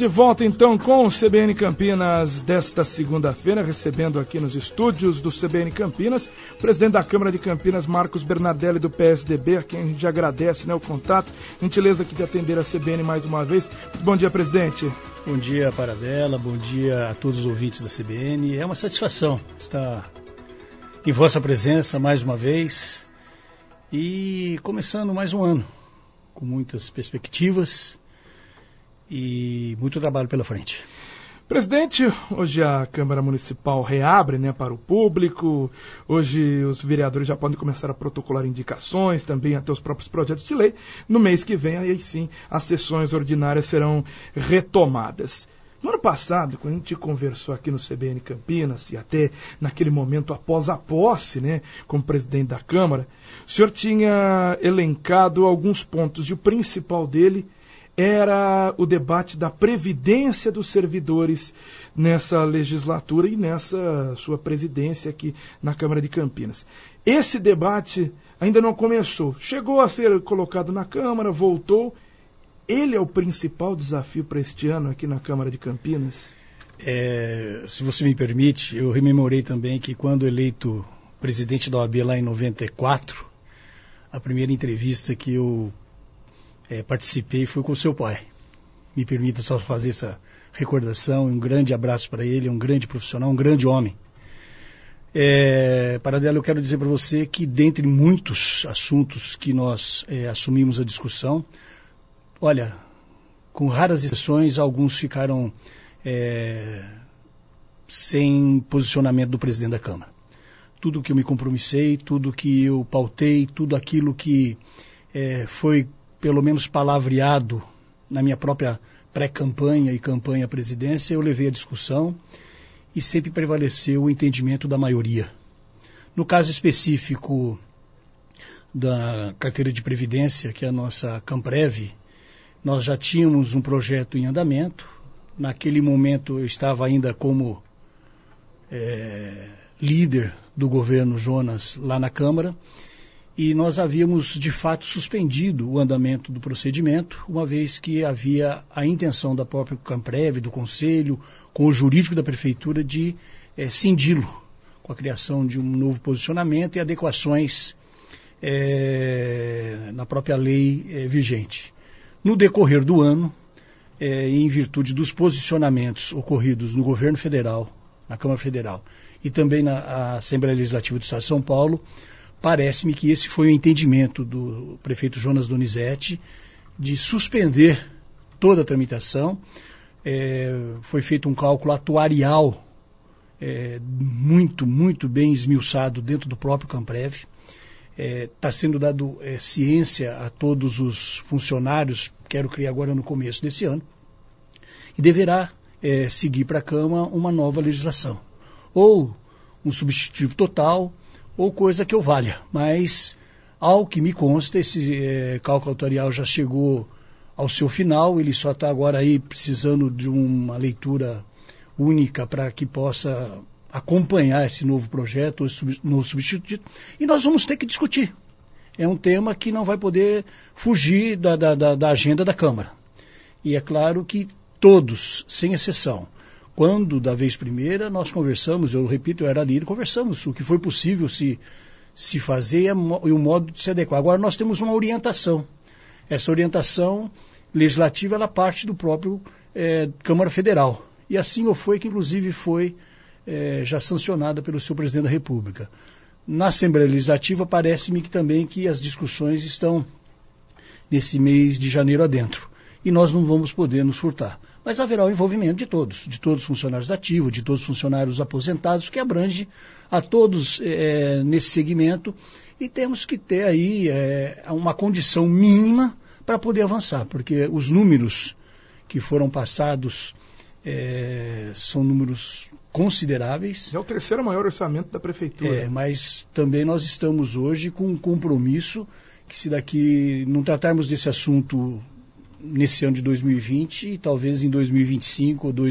De volta então com o CBN Campinas desta segunda-feira, recebendo aqui nos estúdios do CBN Campinas o presidente da Câmara de Campinas, Marcos Bernardelli, do PSDB, a quem a gente agradece, o contato, gentileza aqui de atender a CBN mais uma vez. Bom dia, presidente. Bom dia, Paradela, bom dia a todos os ouvintes da CBN. É uma satisfação estar em vossa presença mais uma vez e começando mais um ano com muitas perspectivas e muito trabalho pela frente. Presidente, hoje a Câmara Municipal reabre para o público, hoje os vereadores já podem começar a protocolar indicações, também até os próprios projetos de lei. No mês que vem, aí sim, as sessões ordinárias serão retomadas. No ano passado, quando a gente conversou aqui no CBN Campinas, e até naquele momento após a posse, como presidente da Câmara, o senhor tinha elencado alguns pontos, e o principal dele era o debate da previdência dos servidores nessa legislatura e nessa sua presidência aqui na Câmara de Campinas. Esse debate ainda não começou. Chegou a ser colocado na Câmara, voltou. Ele é o principal desafio para este ano aqui na Câmara de Campinas? Se você me permite, eu rememorei também que quando eleito presidente da OAB lá em 94, a primeira entrevista que eu participei foi com o seu pai. Me permita só fazer essa recordação, um grande abraço para ele, um grande profissional, um grande homem. Paradela, eu quero dizer para você que dentre muitos assuntos que nós assumimos a discussão, olha, com raras exceções, alguns ficaram sem posicionamento do presidente da Câmara. Tudo que eu me compromissei, tudo que eu pautei, tudo aquilo que foi pelo menos palavreado na minha própria pré-campanha e campanha à presidência, eu levei a discussão e sempre prevaleceu o entendimento da maioria. No caso específico da carteira de previdência, que é a nossa Camprev, nós já tínhamos um projeto em andamento. Naquele momento eu estava ainda como líder do governo Jonas lá na Câmara, e nós havíamos, de fato, suspendido o andamento do procedimento, uma vez que havia a intenção da própria Camprev, do Conselho, com o jurídico da Prefeitura, de cindi-lo, com a criação de um novo posicionamento e adequações na própria lei vigente. No decorrer do ano, em virtude dos posicionamentos ocorridos no governo federal, na Câmara Federal, e também na Assembleia Legislativa do Estado de São Paulo, parece-me que esse foi o entendimento do prefeito Jonas Donizete de suspender toda a tramitação. Foi feito um cálculo atuarial muito bem esmiuçado dentro do próprio Camprev. Está sendo dado ciência a todos os funcionários, quero criar agora no começo desse ano, e deverá seguir para a Câmara uma nova legislação. Ou um substitutivo total, ou coisa que eu valha, mas ao que me consta, esse cálculo atuarial já chegou ao seu final, ele só está agora aí precisando de uma leitura única para que possa acompanhar esse novo projeto, esse novo substituto, e nós vamos ter que discutir. É um tema que não vai poder fugir da agenda da Câmara. E é claro que todos, sem exceção, quando, da vez primeira, nós conversamos, eu repito, eu era líder, conversamos o que foi possível se fazer e o modo de se adequar. Agora nós temos uma orientação. Essa orientação legislativa, ela parte do próprio Câmara Federal. E assim foi que, inclusive, foi já sancionada pelo seu presidente da República. Na Assembleia Legislativa, parece-me que também que as discussões estão nesse mês de janeiro adentro. E nós não vamos poder nos furtar. Mas haverá o envolvimento de todos os funcionários ativos, de todos os funcionários aposentados, que abrange a todos nesse segmento, e temos que ter aí uma condição mínima para poder avançar, porque os números que foram passados são números consideráveis. É o terceiro maior orçamento da Prefeitura. Mas também nós estamos hoje com um compromisso que, se daqui não tratarmos desse assunto nesse ano de 2020, e talvez em 2025 ou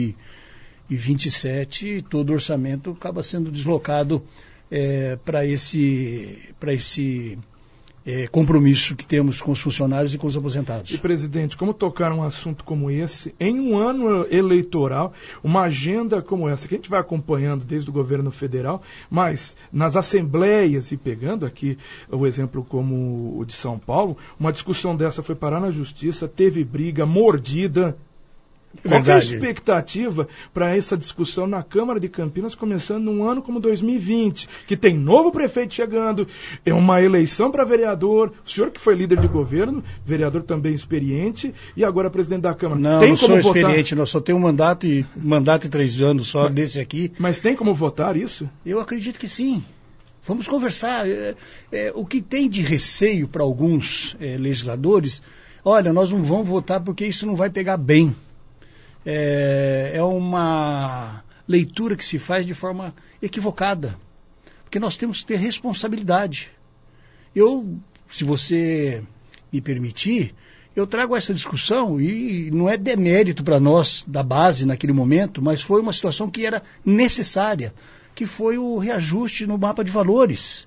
2027, todo o orçamento acaba sendo deslocado para esse compromisso que temos com os funcionários e com os aposentados. E, presidente, como tocar um assunto como esse em um ano eleitoral, uma agenda como essa, que a gente vai acompanhando desde o governo federal, mas nas assembleias, e pegando aqui o exemplo como o de São Paulo, uma discussão dessa foi parar na justiça, teve briga, mordida. Qual é a expectativa para essa discussão na Câmara de Campinas, começando num ano como 2020, que tem novo prefeito chegando, é uma eleição para vereador, o senhor que foi líder de governo, vereador também experiente, e agora presidente da Câmara. Não, tem não como sou votar? Experiente, nós só tenho um mandato e 3 anos só desse aqui. Mas tem como votar isso? Eu acredito que sim. Vamos conversar. O que tem de receio para alguns legisladores, olha, nós não vamos votar porque isso não vai pegar bem. É uma leitura que se faz de forma equivocada, porque nós temos que ter responsabilidade. Se você me permitir, eu trago essa discussão e não é demérito para nós da base naquele momento, mas foi uma situação que era necessária, que foi o reajuste no mapa de valores.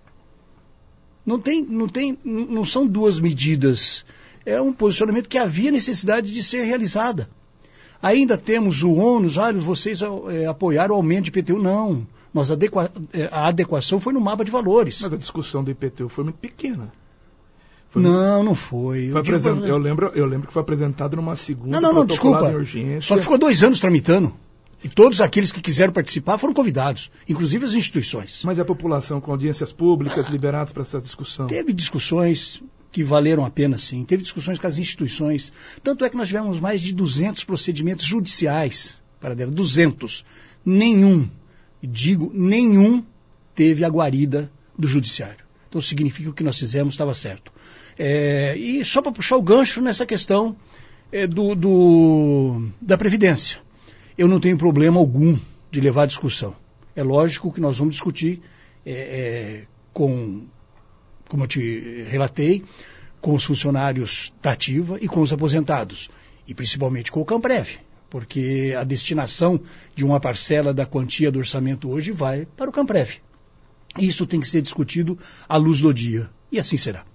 Não são duas medidas, é um posicionamento que havia necessidade de ser realizada. Ainda temos o ônus, vocês apoiaram o aumento de IPTU. Não, a adequação foi no mapa de valores. Mas a discussão do IPTU foi muito pequena. Não foi. Eu lembro que foi apresentado numa segunda desculpa. De urgência. Só que ficou 2 anos tramitando. E todos aqueles que quiseram participar foram convidados, inclusive as instituições. Mas a população com audiências públicas liberadas para essa discussão? Teve discussões que valeram a pena, sim. Teve discussões com as instituições. Tanto é que nós tivemos mais de 200 procedimentos judiciais para dela. 200. Nenhum teve a guarida do judiciário. Então significa que o que nós fizemos estava certo. E só para puxar o gancho nessa questão da Previdência. Eu não tenho problema algum de levar a discussão. É lógico que nós vamos discutir como eu te relatei, com os funcionários da ativa e com os aposentados. E principalmente com o Camprev, porque a destinação de uma parcela da quantia do orçamento hoje vai para o Camprev. Isso tem que ser discutido à luz do dia. E assim será.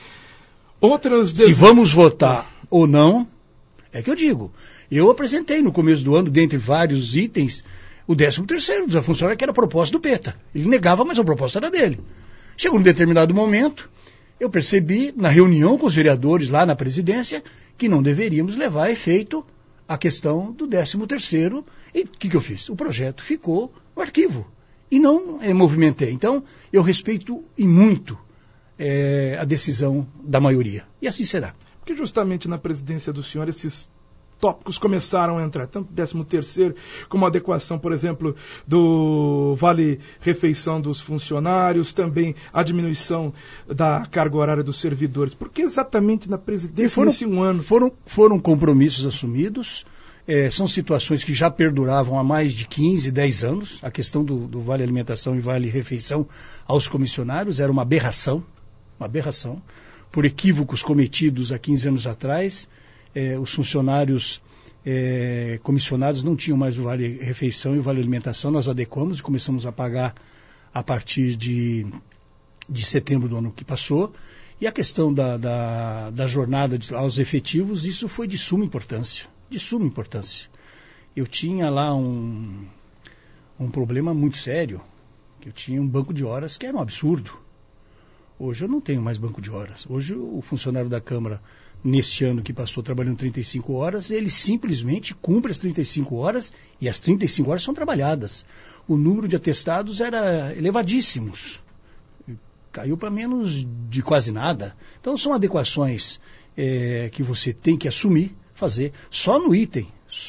Se vamos votar ou não, é que eu digo. Eu apresentei no começo do ano, dentre vários itens, o 13º da funcionária, que era a proposta do PETA. Ele negava, mas a proposta era dele. Chegou num determinado momento, eu percebi, na reunião com os vereadores lá na presidência, que não deveríamos levar a efeito a questão do 13º. E o que eu fiz? O projeto ficou no arquivo. E não movimentei. Então, eu respeito e muito a decisão da maioria. E assim será. Porque justamente na presidência do senhor, esses tópicos começaram a entrar, tanto 13º, como a adequação, por exemplo, do vale-refeição dos funcionários, também a diminuição da carga horária dos servidores. Por que exatamente na presidência nesse um ano? Foram compromissos assumidos, são situações que já perduravam há mais de 15, 10 anos. A questão do vale alimentação e vale refeição aos comissionários era uma aberração, por equívocos cometidos há 15 anos atrás. Os funcionários comissionados não tinham mais o vale-refeição e o vale-alimentação. Nós adequamos e começamos a pagar a partir de setembro do ano que passou. E a questão da jornada aos efetivos, isso foi de suma importância. De suma importância. Eu tinha lá um problema muito sério, que eu tinha um banco de horas que era um absurdo. Hoje eu não tenho mais banco de horas. Hoje o funcionário da Câmara, neste ano que passou trabalhando 35 horas, ele simplesmente cumpre as 35 horas e as 35 horas são trabalhadas. O número de atestados era elevadíssimos. Caiu para menos de quase nada. Então são adequações que você tem que assumir, fazer só no item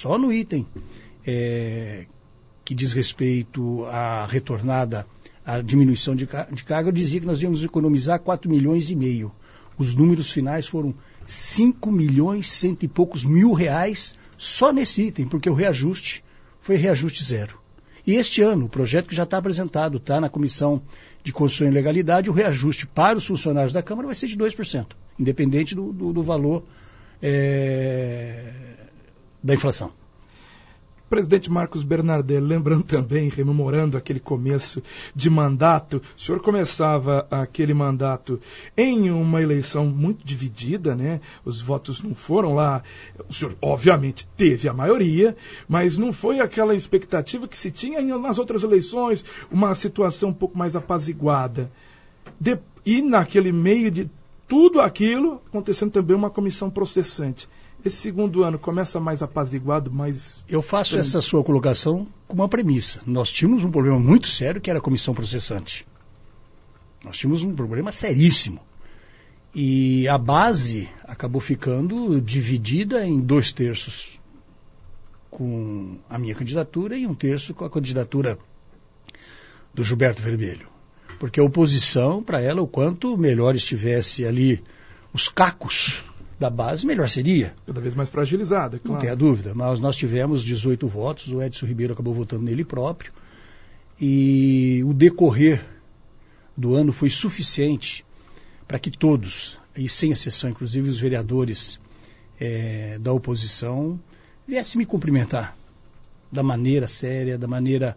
que diz respeito à retornada, à diminuição de carga. Eu dizia que nós íamos economizar 4,5 milhões. Os números finais foram 5 milhões, cento e poucos mil reais só nesse item, porque o reajuste foi reajuste zero. E este ano, o projeto que já está apresentado, está na Comissão de Constituição e Legalidade, o reajuste para os funcionários da Câmara vai ser de 2%, independente do valor da inflação. Presidente Marcos Bernardelli, lembrando também, rememorando aquele começo de mandato, o senhor começava aquele mandato em uma eleição muito dividida, né? Os votos não foram lá, o senhor obviamente teve a maioria, mas não foi aquela expectativa que se tinha nas outras eleições, uma situação um pouco mais apaziguada. E naquele meio de tudo aquilo, acontecendo também uma comissão processante. Esse segundo ano começa mais apaziguado, mais... Eu faço essa sua colocação com uma premissa. Nós tínhamos um problema muito sério, que era a comissão processante. Nós tínhamos um problema seríssimo. E a base acabou ficando dividida em 2/3 com a minha candidatura e 1/3 com a candidatura do Gilberto Vermelho. Porque a oposição, para ela, o quanto melhor estivesse ali os cacos da base, melhor seria. Cada vez mais fragilizada, claro. Não tem a dúvida, mas nós tivemos 18 votos, o Edson Ribeiro acabou votando nele próprio, e o decorrer do ano foi suficiente para que todos, e sem exceção, inclusive os vereadores da oposição, viessem me cumprimentar da maneira séria, da maneira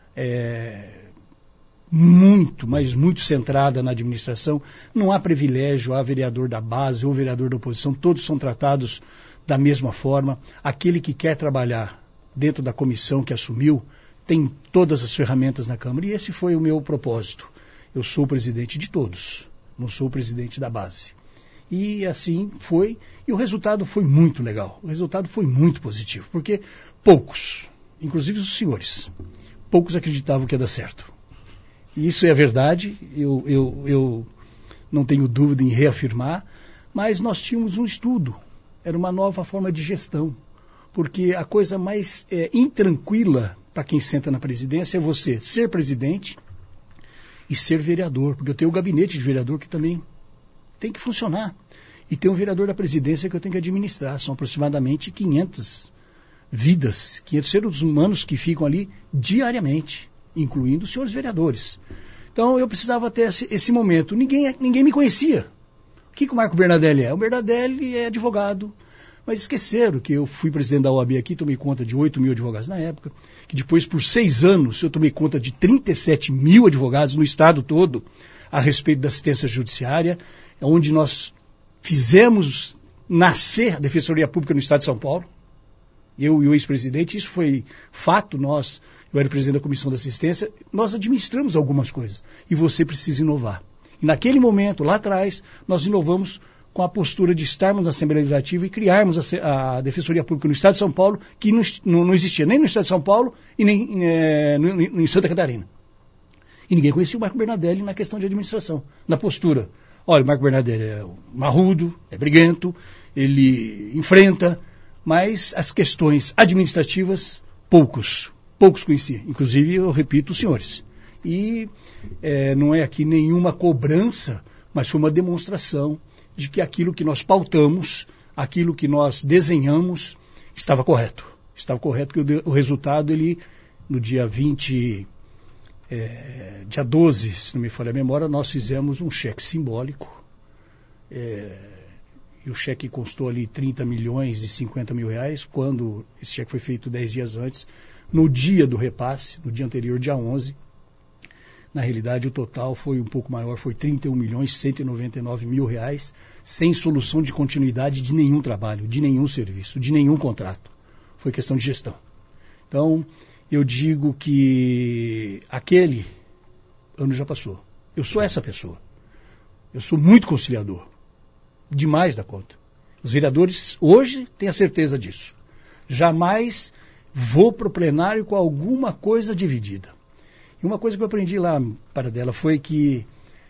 muito, mas muito centrada na administração. Não há privilégio a vereador da base ou vereador da oposição, todos são tratados da mesma forma. Aquele que quer trabalhar dentro da comissão que assumiu tem todas as ferramentas na Câmara, e esse foi o meu propósito. Eu sou o presidente de todos, não sou o presidente da base. E assim foi, e o resultado foi muito legal, o resultado foi muito positivo, porque poucos, inclusive os senhores, poucos acreditavam que ia dar certo. E isso é a verdade, eu não tenho dúvida em reafirmar, mas nós tínhamos um estudo, era uma nova forma de gestão, porque a coisa mais intranquila para quem senta na presidência é você ser presidente e ser vereador, porque eu tenho o gabinete de vereador que também tem que funcionar, e tem um vereador da presidência que eu tenho que administrar, são aproximadamente 500 vidas, 500 seres humanos que ficam ali diariamente, incluindo os senhores vereadores. Então eu precisava ter esse momento. Ninguém me conhecia. O que o Marco Bernardelli é? O Bernardelli é advogado, mas esqueceram que eu fui presidente da OAB aqui, tomei conta de 8 mil advogados na época, que depois por 6 anos eu tomei conta de 37 mil advogados no estado todo a respeito da assistência judiciária, onde nós fizemos nascer a Defensoria Pública no estado de São Paulo. Eu e o ex-presidente, isso foi fato, eu era presidente da Comissão de Assistência, nós administramos algumas coisas, e você precisa inovar. E naquele momento, lá atrás, nós inovamos com a postura de estarmos na Assembleia Legislativa e criarmos a Defensoria Pública no Estado de São Paulo, que não existia nem no Estado de São Paulo e nem em Santa Catarina. E ninguém conhecia o Marco Bernardelli na questão de administração, na postura. Olha, o Marco Bernardelli é marrudo, é briguento, ele enfrenta, mas as questões administrativas, poucos conheciam. Inclusive, eu repito, os senhores. E não é aqui nenhuma cobrança, mas foi uma demonstração de que aquilo que nós pautamos, aquilo que nós desenhamos, estava correto. Estava correto, que o resultado, no dia 20, dia 12, se não me falha a memória, nós fizemos um cheque simbólico, e o cheque constou ali 30 milhões e 50 mil reais, quando esse cheque foi feito 10 dias antes, no dia do repasse, no dia anterior, dia 11, na realidade o total foi um pouco maior, foi 31 milhões e 199 mil reais, sem solução de continuidade de nenhum trabalho, de nenhum serviço, de nenhum contrato. Foi questão de gestão. Então, eu digo que aquele ano já passou. Eu sou essa pessoa. Eu sou muito conciliador. Demais da conta. Os vereadores hoje têm a certeza disso. Jamais vou para o plenário com alguma coisa dividida. E uma coisa que eu aprendi lá, para dela, foi que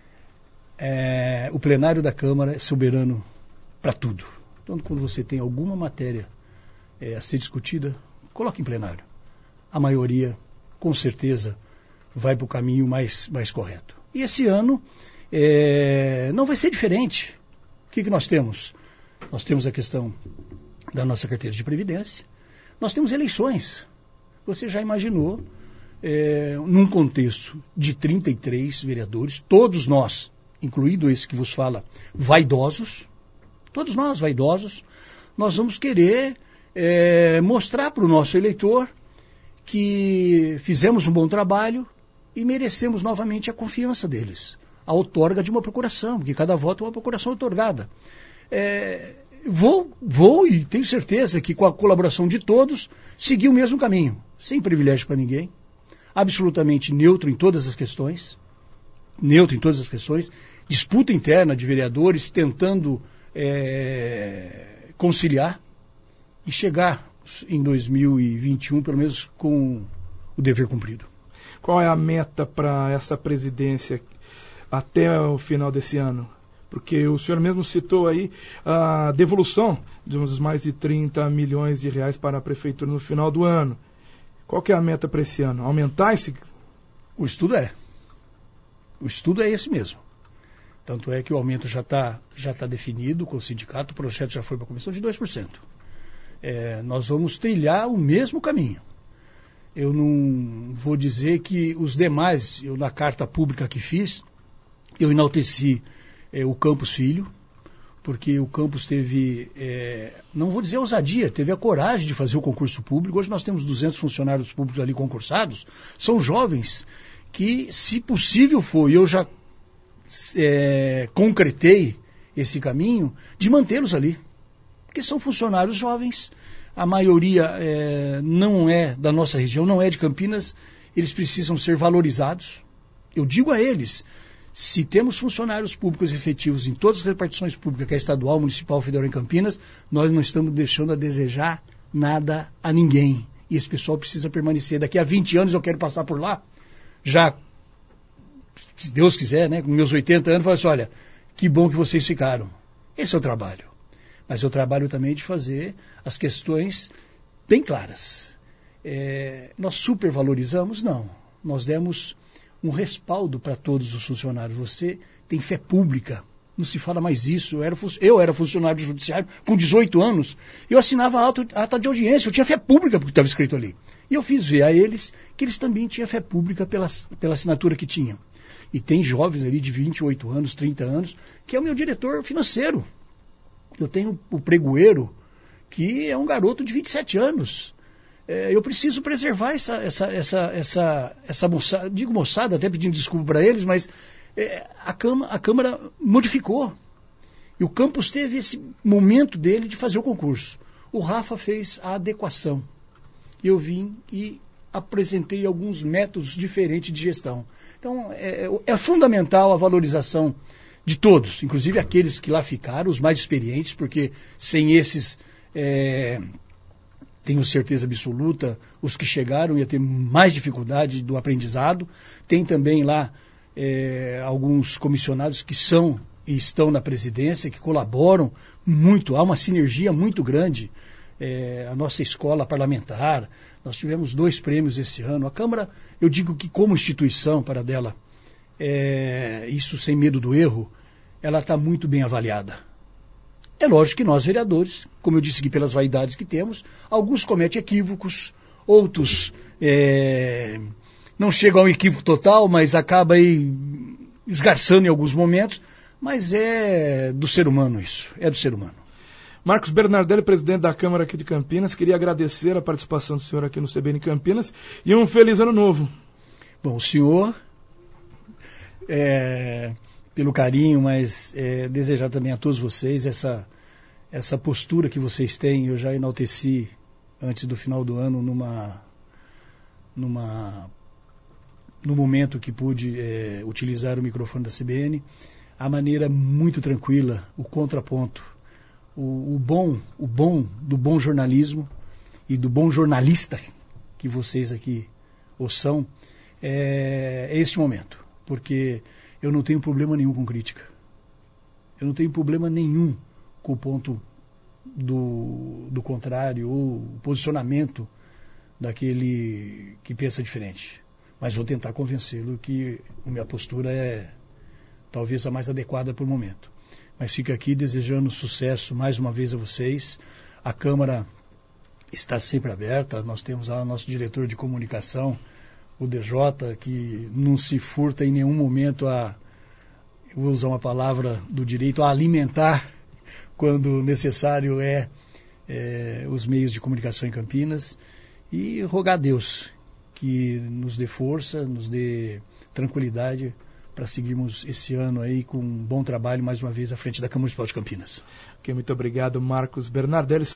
o plenário da Câmara é soberano para tudo. Então, quando você tem alguma matéria a ser discutida, coloque em plenário. A maioria, com certeza, vai para o caminho mais correto. E esse ano não vai ser diferente. O que nós temos? Nós temos a questão da nossa carteira de previdência. Nós temos eleições. Você já imaginou, num contexto de 33 vereadores, todos nós, incluído esse que vos fala, vaidosos, todos nós vaidosos, nós vamos querer mostrar para o nosso eleitor que fizemos um bom trabalho e merecemos novamente a confiança deles, a outorga de uma procuração, porque cada voto é uma procuração outorgada. Vou e tenho certeza que com a colaboração de todos, seguir o mesmo caminho, sem privilégio para ninguém, absolutamente neutro em todas as questões, disputa interna de vereadores, tentando conciliar e chegar em 2021, pelo menos com o dever cumprido. Qual é a meta para essa presidência até o final desse ano? Porque o senhor mesmo citou aí a devolução de uns mais de 30 milhões de reais para a prefeitura no final do ano. Qual que é a meta para esse ano? Aumentar esse... O estudo é esse mesmo. Tanto é que o aumento já tá definido com o sindicato, o projeto já foi para a comissão de 2%. Nós vamos trilhar o mesmo caminho. Eu não vou dizer que os demais, eu na carta pública que fiz, eu enalteci o Campos Filho, porque o Campos teve, não vou dizer ousadia, teve a coragem de fazer o concurso público. Hoje nós temos 200 funcionários públicos ali concursados, são jovens que, se possível for, eu já concretei esse caminho de mantê-los ali, porque são funcionários jovens, a maioria não é da nossa região, não é de Campinas, eles precisam ser valorizados. Eu digo a eles, se temos funcionários públicos efetivos em todas as repartições públicas, que é estadual, municipal, federal em Campinas, nós não estamos deixando a desejar nada a ninguém. E esse pessoal precisa permanecer. Daqui a 20 anos eu quero passar por lá, já, se Deus quiser, né, com meus 80 anos, falar assim, olha, que bom que vocês ficaram. Esse é o trabalho. Mas é o trabalho também de fazer as questões bem claras. Nós supervalorizamos? Não. Nós demos um respaldo para todos os funcionários. Você tem fé pública. Não se fala mais isso. Eu era funcionário judiciário com 18 anos. Eu assinava ata de audiência. Eu tinha fé pública porque estava escrito ali. E eu fiz ver a eles que eles também tinham fé pública pela assinatura que tinham. E tem jovens ali de 28 anos, 30 anos, que é o meu diretor financeiro. Eu tenho o pregoeiro, que é um garoto de 27 anos. Eu preciso preservar essa moçada, digo moçada, até pedindo desculpa para eles, mas a Câmara modificou. E o Campos teve esse momento dele de fazer o concurso. O Rafa fez a adequação. Eu vim e apresentei alguns métodos diferentes de gestão. Então, é fundamental a valorização de todos, inclusive aqueles que lá ficaram, os mais experientes, porque sem esses, tenho certeza absoluta, os que chegaram ia ter mais dificuldade do aprendizado. Tem também lá alguns comissionados que são e estão na presidência, que colaboram muito, há uma sinergia muito grande. A nossa escola parlamentar, nós tivemos 2 prêmios esse ano. A Câmara, eu digo que como instituição para dela, isso sem medo do erro, ela está muito bem avaliada. É lógico que nós, vereadores, como eu disse aqui, pelas vaidades que temos, alguns cometem equívocos, outros não chegam ao equívoco total, mas acaba aí esgarçando em alguns momentos, mas é do ser humano isso, é do ser humano. Marcos Bernardelli, presidente da Câmara aqui de Campinas, queria agradecer a participação do senhor aqui no CBN Campinas e um feliz ano novo. Bom, o senhor, pelo carinho, mas desejar também a todos vocês essa postura que vocês têm. Eu já enalteci antes do final do ano no momento que pude utilizar o microfone da CBN, a maneira muito tranquila, o contraponto, o bom do bom jornalismo e do bom jornalista que vocês aqui são, é esse momento, porque eu não tenho problema nenhum com crítica. Eu não tenho problema nenhum com o ponto do contrário ou o posicionamento daquele que pensa diferente. Mas vou tentar convencê-lo que a minha postura é talvez a mais adequada por momento. Mas fico aqui desejando sucesso mais uma vez a vocês. A Câmara está sempre aberta. Nós temos lá o nosso diretor de comunicação, o DJ, que não se furta em nenhum momento eu vou usar uma palavra do direito, a alimentar, quando necessário, os meios de comunicação em Campinas. E rogar a Deus que nos dê força, nos dê tranquilidade para seguirmos esse ano aí com um bom trabalho mais uma vez à frente da Câmara Municipal de Campinas. Ok, muito obrigado, Marcos Bernardelli.